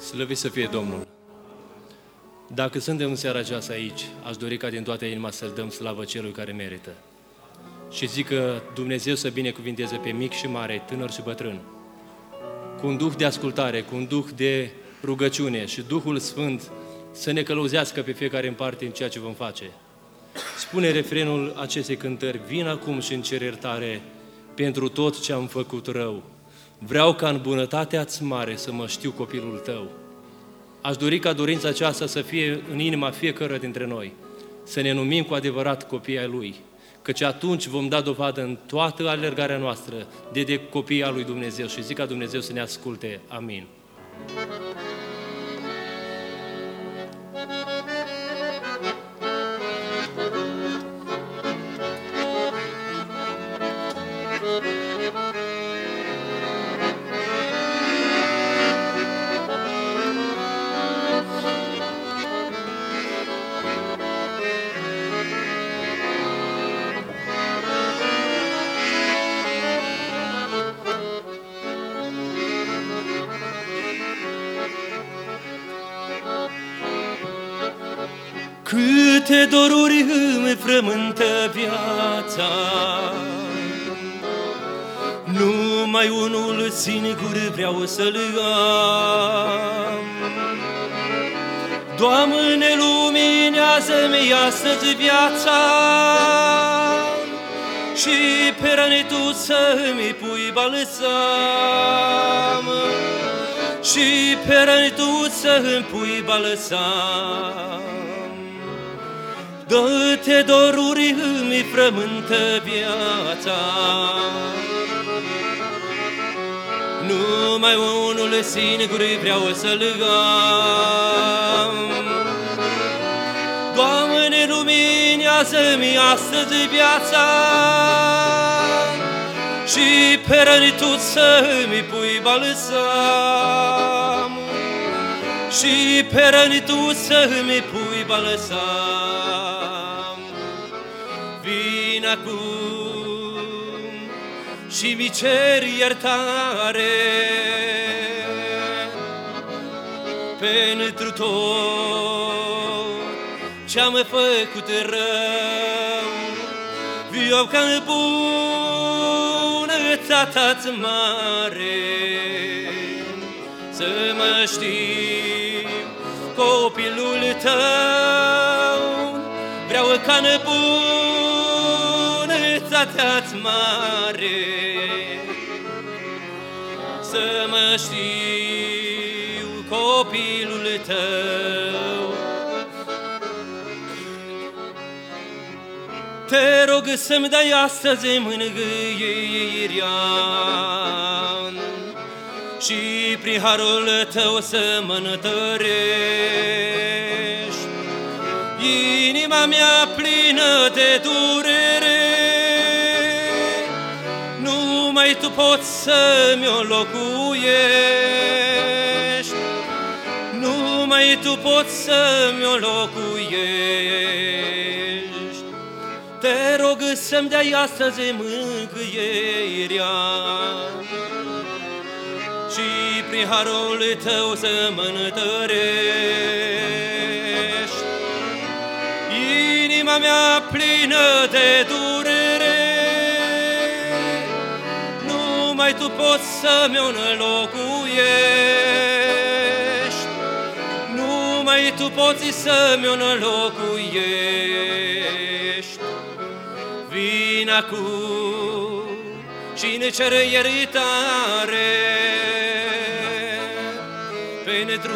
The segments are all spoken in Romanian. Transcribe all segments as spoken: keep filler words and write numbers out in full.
Slăvit să fie Domnul! Dacă suntem în seara aceasta aici, aș dori ca din toată inima să-L dăm slavă Celui care merită. Și zic că Dumnezeu să binecuvinteze pe mic și mare, tânăr și bătrân, cu un duh de ascultare, cu un duh de rugăciune și Duhul Sfânt să ne călăuzească pe fiecare în parte în ceea ce vom face. Spune refrenul acestei cântări: vin acum și îmi cer iertare pentru tot ce am făcut rău. Vreau ca în bunătatea-ți mare să mă știu copilul tău. Aș dori ca dorința aceasta să fie în inima fiecăruia dintre noi, să ne numim cu adevărat copii ai Lui, căci atunci vom da dovadă în toată alergarea noastră de, de copii al lui Dumnezeu și zic ca Dumnezeu să ne asculte. Amin. Câte doruri îmi frământă viața, numai unul singur vreau să-l am. Doamne, luminează-mi astăzi viața și pe răni Tu să-mi pui balsam, și pe răni Tu să-mi pui balsam. Dă-te doruri îmi frământă viața, numai unul singur vreau să-l am. Doamne, luminează-mi astăzi viața și pe răni Tu să-mi pui balsam, și pe răni Tu să-mi pui balsam. Vin acum și mi cer iertare pentru tot ce-am făcut rău. Vreau ca în bunătatea-ți mare să mă știu copilul Tău. Vreau ca în bunătatea-ți mare să mă știu copilul Tău. Te rog să-mi dai astăzi mângâierea și prin harul Tău să mă întărești. Inima mea plină de durere, numai Tu poți să-mi-o locuiești, numai Tu poți să-mi-o locuiești. Te rog să-mi dai astăzi mângâierea și prin harul Tău să mă întărești. Inima mea plină de durere, numai Tu poți să-mi-o înlocuiești, numai Tu poți să-mi-o înlocuiești. Vin acum și-ne cer iertare pentru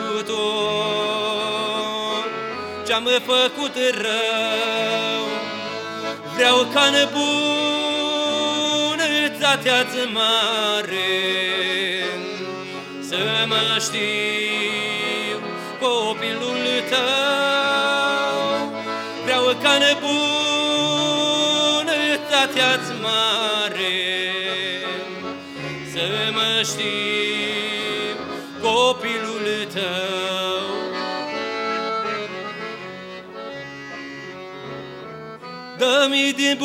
tot ce-am făcut rău. Vreau ca în bunătatea-ți mare să mă știu copilul Tău. Vreau ca în bunătatea-ți mare să mă știu copilul Tău. Dă-mi din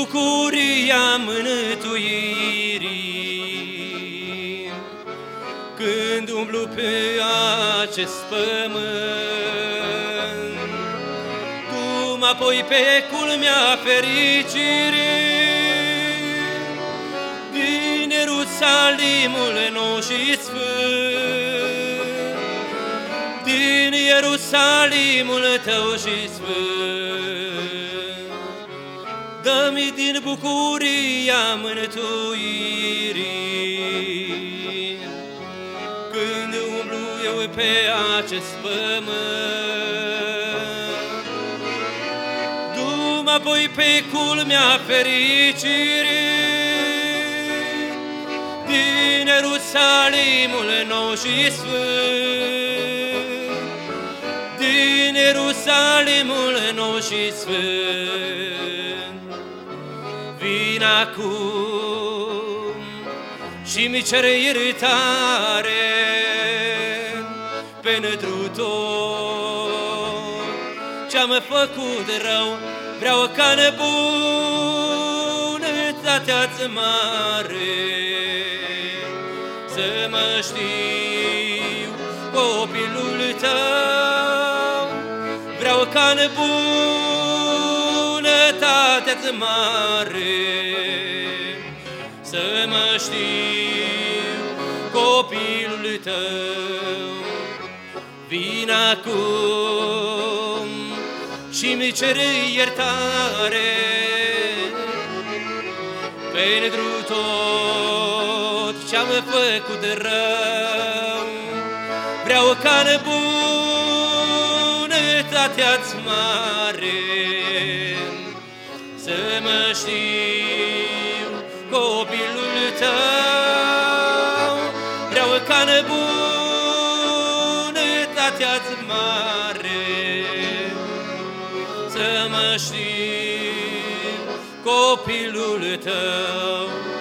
bucuria mântuirii, când când umblu pe acest pământ. Cum apoi pe culmea fericirii, din Ierusalimul nou și sfânt, din Ierusalimul tău și sfânt, dă-mi din bucuria mântuirii, când umblu eu pe acest pământ. Du-mă apoi pe culmea fericirii, din Ierusalimul nou și sfânt, din Ierusalimul nou și sfânt. Vin acum și-mi cer iertare pentru tot ce-am făcut rău. Vreau ca nebunătatea-ți mare să mă știu copilul tău. Vreau ca nebunătatea-ți mare să mă știu copilul tău. Vin acum și-mi cer iertare pentru tot ce-am făcut rău. Vreau ca nebunătatea-ți mare să mă știu copilul tău. Vreau ca nebunătatea-ți mare să mă știu copilul tău.